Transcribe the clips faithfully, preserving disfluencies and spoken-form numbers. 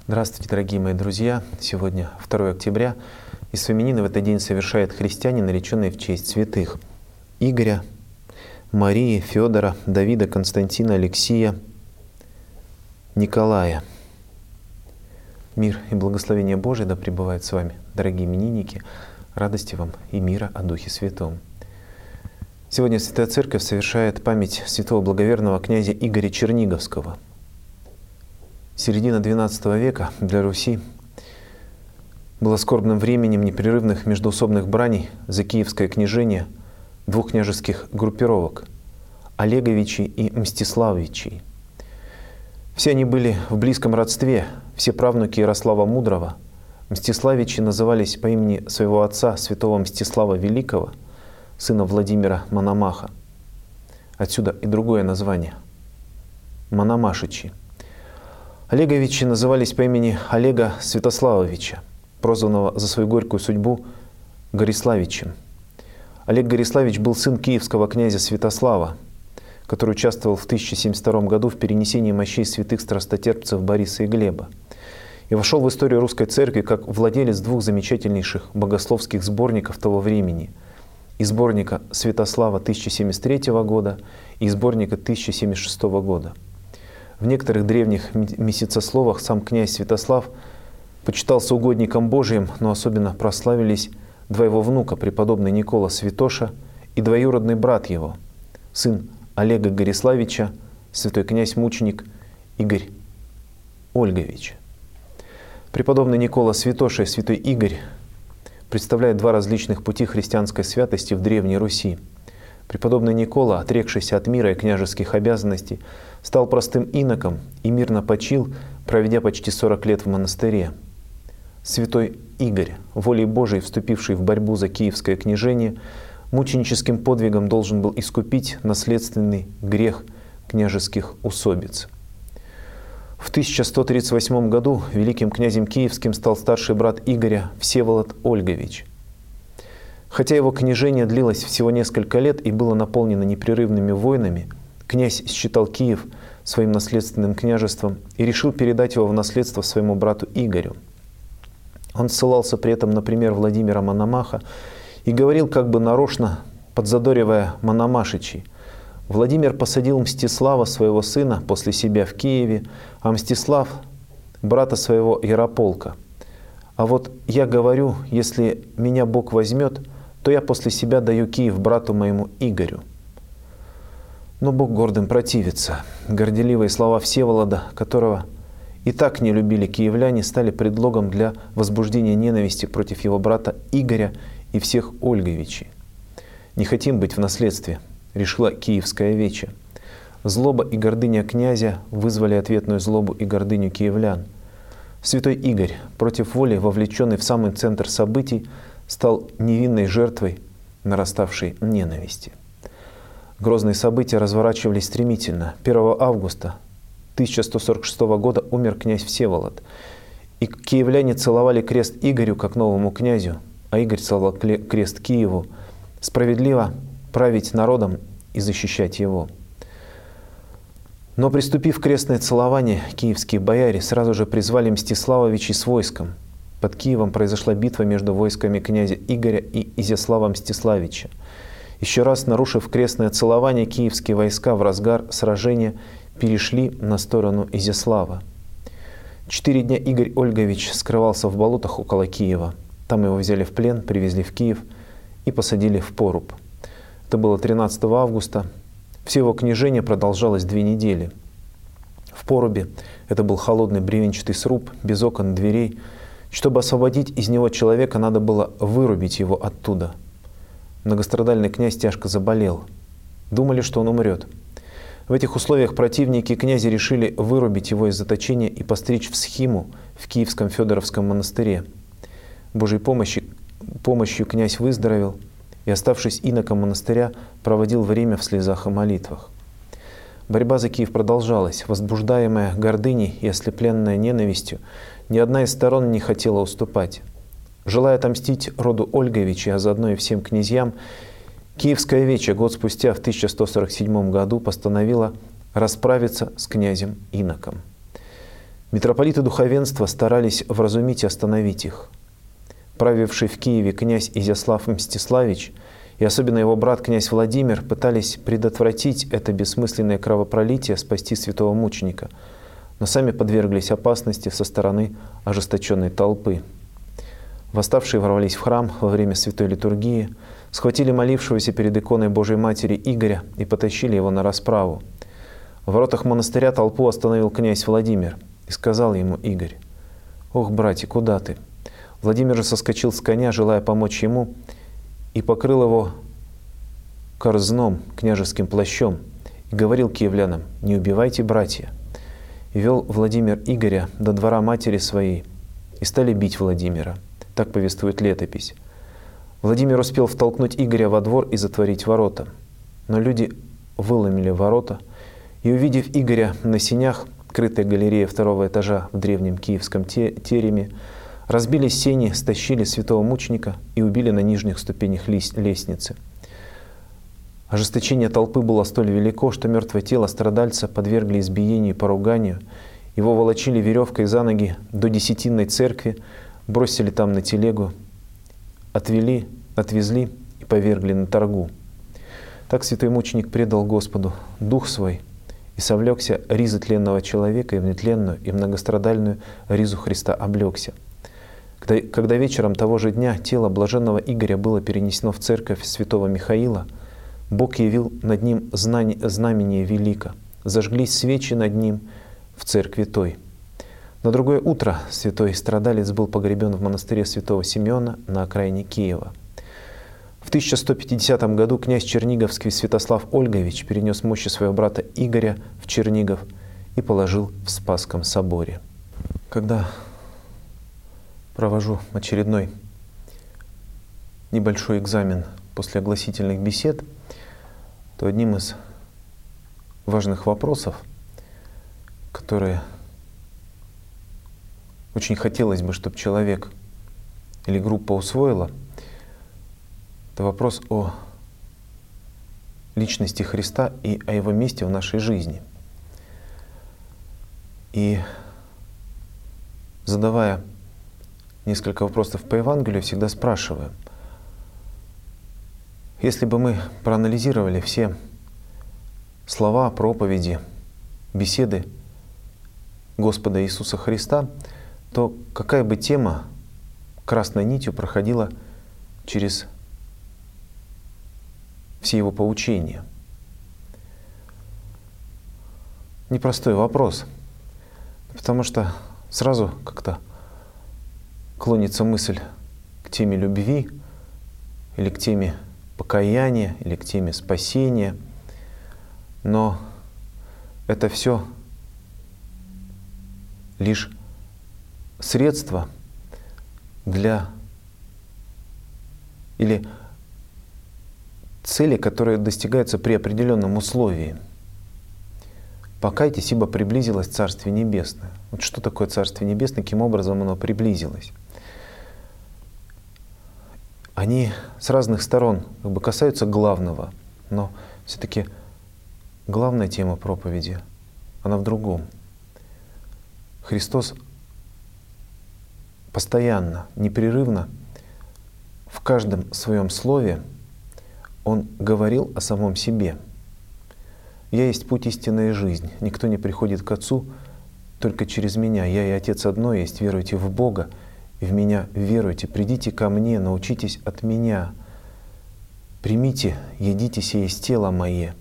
Здравствуйте, дорогие мои друзья! Сегодня второе октября, и с именины в этот день совершают христиане, нареченные в честь святых Игоря, Марии, Федора, Давида, Константина, Алексия, Николая. Мир и благословение Божие да пребывает с вами, дорогие именинники, радости вам и мира о Духе Святом. Сегодня Святая Церковь совершает память святого благоверного князя Игоря Черниговского. Середина двенадцатого века для Руси была скорбным временем непрерывных междоусобных браней за киевское княжение двух княжеских группировок — Олеговичей и Мстиславичей. Все они были в близком родстве, все правнуки Ярослава Мудрого. Мстиславичи назывались по имени своего отца, святого Мстислава Великого, сына Владимира Мономаха. Отсюда и другое название — Мономашичи. Олеговичи назывались по имени Олега Святославовича, прозванного за свою горькую судьбу Гориславичем. Олег Гориславич был сын киевского князя Святослава, который участвовал в тысяча семьдесят втором году в перенесении мощей святых страстотерпцев Бориса и Глеба и вошел в историю русской церкви как владелец двух замечательнейших богословских сборников того времени — и сборника Святослава тысяча семьдесят третьего года и сборника тысяча семьдесят шестого года. В некоторых древних месяцесловах сам князь Святослав почитался угодником Божиим, но особенно прославились два его внука, преподобный Никола Святоша и двоюродный брат его, сын Олега Гориславича, святой князь-мученик Игорь Ольгович. Преподобный Никола Святоша и святой Игорь представляют два различных пути христианской святости в Древней Руси. Преподобный Никола, отрекшийся от мира и княжеских обязанностей, стал простым иноком и мирно почил, проведя почти сорок лет в монастыре. Святой Игорь, волей Божией вступивший в борьбу за киевское княжение, мученическим подвигом должен был искупить наследственный грех княжеских усобиц. В тысяча сто тридцать восьмом году великим князем киевским стал старший брат Игоря Всеволод Ольгович. Хотя его княжение длилось всего несколько лет и было наполнено непрерывными войнами, князь считал Киев своим наследственным княжеством и решил передать его в наследство своему брату Игорю. Он ссылался при этом на пример Владимира Мономаха и говорил, как бы нарочно подзадоривая Мономашичей: «Владимир посадил Мстислава, своего сына, после себя в Киеве, а Мстислав — брата своего Ярополка. А вот я говорю, если меня Бог возьмет, то я после себя даю Киев брату моему Игорю». Но Бог гордым противится. Горделивые слова Всеволода, которого и так не любили киевляне, стали предлогом для возбуждения ненависти против его брата Игоря и всех Ольговичей. «Не хотим быть в наследстве», — решила киевская вече. Злоба и гордыня князя вызвали ответную злобу и гордыню киевлян. Святой Игорь, против воли вовлеченный в самый центр событий, стал невинной жертвой нараставшей ненависти. Грозные события разворачивались стремительно. первого августа тысяча сто сорок шестого года умер князь Всеволод, и киевляне целовали крест Игорю как новому князю, а Игорь целовал крест Киеву, справедливо править народом и защищать его. Но приступив к крестное целование, киевские бояре сразу же призвали Мстиславовичей с войском. Под Киевом произошла битва между войсками князя Игоря и Изяслава Мстиславича. Еще раз нарушив крестное целование, киевские войска в разгар сражения перешли на сторону Изяслава. Четыре дня Игорь Ольгович скрывался в болотах около Киева. Там его взяли в плен, привезли в Киев и посадили в поруб. Это было тринадцатого августа. Все его княжение продолжалось две недели. В порубе, это был холодный бревенчатый сруб, без окон, дверей. Чтобы освободить из него человека, надо было вырубить его оттуда. Многострадальный князь тяжко заболел. Думали, что он умрет. В этих условиях противники князя решили вырубить его из заточения и постричь в схиму в Киевском Федоровском монастыре. Божьей помощи, помощью князь выздоровел и, оставшись иноком монастыря, проводил время в слезах и молитвах. Борьба за Киев продолжалась. Возбуждаемая гордыней и ослепленная ненавистью, ни одна из сторон не хотела уступать. Желая отомстить роду Ольговичей, а заодно и всем князьям, Киевская вече год спустя в тысяча сто сорок седьмом году постановила расправиться с князем Иноком. Митрополиты духовенства старались вразумить и остановить их. Правивший в Киеве князь Изяслав Мстиславич и особенно его брат князь Владимир пытались предотвратить это бессмысленное кровопролитие, спасти святого мученика, но сами подверглись опасности со стороны ожесточенной толпы. Восставшие ворвались в храм во время святой литургии, схватили молившегося перед иконой Божией Матери Игоря и потащили его на расправу. В воротах монастыря толпу остановил князь Владимир и сказал ему Игорь: «Ох, братья, куда ты?» Владимир же соскочил с коня, желая помочь ему, и покрыл его корзном, княжеским плащом, и говорил киевлянам: «Не убивайте, братья». И вел Владимир Игоря до двора матери своей, и стали бить Владимира. Так повествует летопись. Владимир успел втолкнуть Игоря во двор и затворить ворота. Но люди выломили ворота, и, увидев Игоря на сенях, крытая галерея второго этажа в древнем киевском тереме, разбили сени, стащили святого мученика и убили на нижних ступенях лестницы. Ожесточение толпы было столь велико, что мертвое тело страдальца подвергли избиению и поруганию. Его волочили веревкой за ноги до Десятинной церкви, бросили там на телегу, отвели, отвезли и повергли на торгу. Так святой мученик предал Господу дух свой и совлекся ризы тленного человека, и в нетленную и многострадальную ризу Христа облегся. Когда, когда вечером того же дня тело блаженного Игоря было перенесено в церковь святого Михаила, Бог явил над ним знание, знамение велико. Зажглись свечи над ним в церкви той. На другое утро святой страдалец был погребен в монастыре святого Симеона на окраине Киева. В тысяча сто пятидесятом году князь Черниговский Святослав Ольгович перенес мощи своего брата Игоря в Чернигов и положил в Спасском соборе. Когда провожу очередной небольшой экзамен после огласительных бесед, то одним из важных вопросов, которые очень хотелось бы, чтобы человек или группа усвоила, это вопрос о личности Христа и о Его месте в нашей жизни. И задавая несколько вопросов по Евангелию, всегда спрашиваю: если бы мы проанализировали все слова, проповеди, беседы Господа Иисуса Христа, то какая бы тема красной нитью проходила через все Его поучения? Непростой вопрос, потому что сразу как-то клонится мысль к теме любви или к теме покаяния, или к теме спасения. Но это все лишь средство для или цели, которые достигаются при определенном условии. Покайтесь, ибо приблизилось Царствие Небесное. Вот что такое Царствие Небесное, каким образом оно приблизилось? Они с разных сторон как бы касаются главного, но все-таки главная тема проповеди, она в другом. Христос постоянно, непрерывно, в каждом своем слове Он говорил о самом себе. «Я есть путь, истина и жизнь. Никто не приходит к Отцу только через Меня. Я и Отец одно есть. Веруйте в Бога и в Меня веруйте. Придите ко Мне, научитесь от Меня. Примите, едите сие из тела Мое».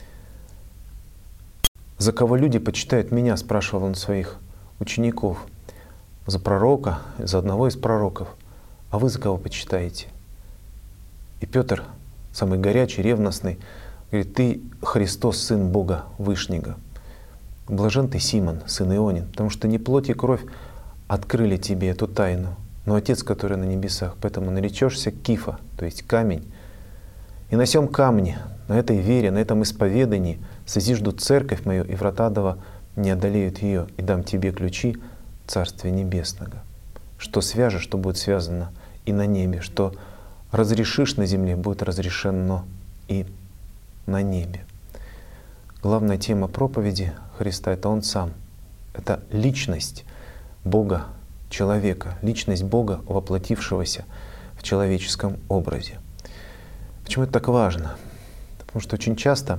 «За кого люди почитают Меня?» — спрашивал Он своих учеников. «За пророка, за одного из пророков. А вы за кого почитаете?» И Петр, самый горячий, ревностный, говорит: «Ты Христос, Сын Бога Вышнего. Блажен ты, Симон, сын Ионин, потому что не плоть и кровь открыли тебе эту тайну, но Отец, который на небесах. Поэтому наречешься Кифа, то есть камень. И на сем камне, на этой вере, на этом исповедании созижду церковь мою, и врата адова не одолеют ее, и дам тебе ключи Царствия Небесного». Что свяжешь, что будет связано и на небе, что разрешишь на земле, будет разрешено и на небе. Главная тема проповеди Христа — это Он Сам. это личность Бога, человека, личность Бога, воплотившегося в человеческом образе. Почему это так важно? Потому что очень часто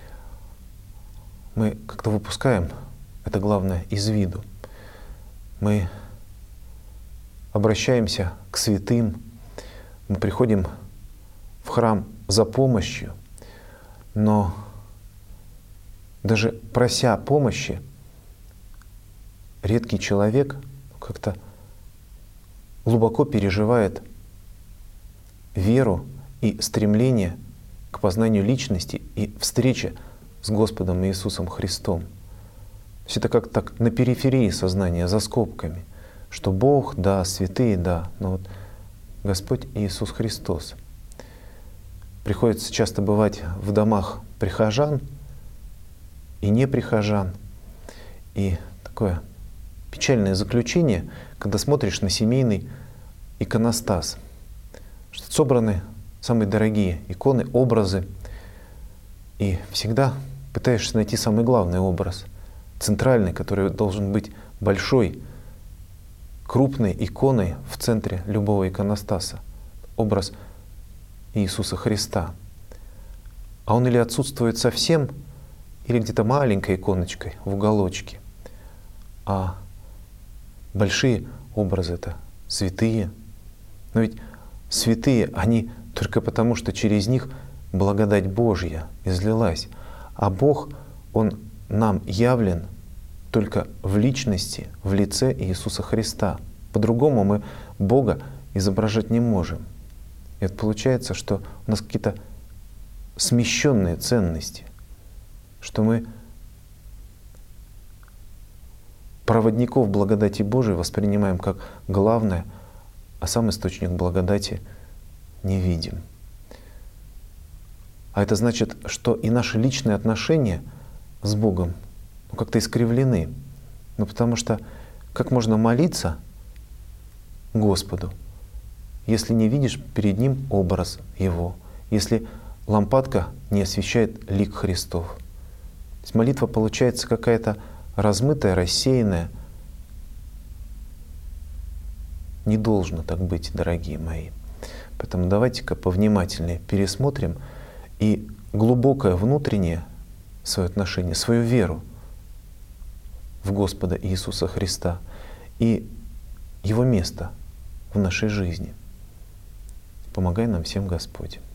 мы как-то выпускаем это главное из виду. Мы обращаемся к святым, мы приходим в храм за помощью, но даже прося помощи, редкий человек как-то глубоко переживает веру и стремление к познанию личности и встрече с Господом Иисусом Христом. То есть это как так на периферии сознания, за скобками, что Бог, да, святые, да, но вот Господь Иисус Христос. Приходится часто бывать в домах прихожан и не прихожан. И такое печальное заключение, когда смотришь на семейный иконостас, что собраны самые дорогие иконы, образы, и всегда пытаешься найти самый главный образ, центральный, который должен быть большой, крупной иконой в центре любого иконостаса, образ Иисуса Христа. А он или отсутствует совсем, или где-то маленькой иконочкой в уголочке. А большие образы — это святые. Но ведь святые, они только потому, что через них благодать Божья излилась. А Бог, Он нам явлен только в личности, в лице Иисуса Христа. По-другому мы Бога изображать не можем. И это получается, что у нас какие-то смещенные ценности, что мы проводников благодати Божией воспринимаем как главное, а сам источник благодати не видим. А это значит, что и наши личные отношения с Богом ну, как-то искривлены. Ну, потому что как можно молиться Господу, если не видишь перед Ним образ Его, если лампадка не освещает лик Христов? То есть молитва получается какая-то размытая, рассеянная. Не должно так быть, дорогие мои. Поэтому давайте-ка повнимательнее пересмотрим и глубокое внутреннее свое отношение, свою веру в Господа Иисуса Христа и Его место в нашей жизни. Помогай нам всем Господь.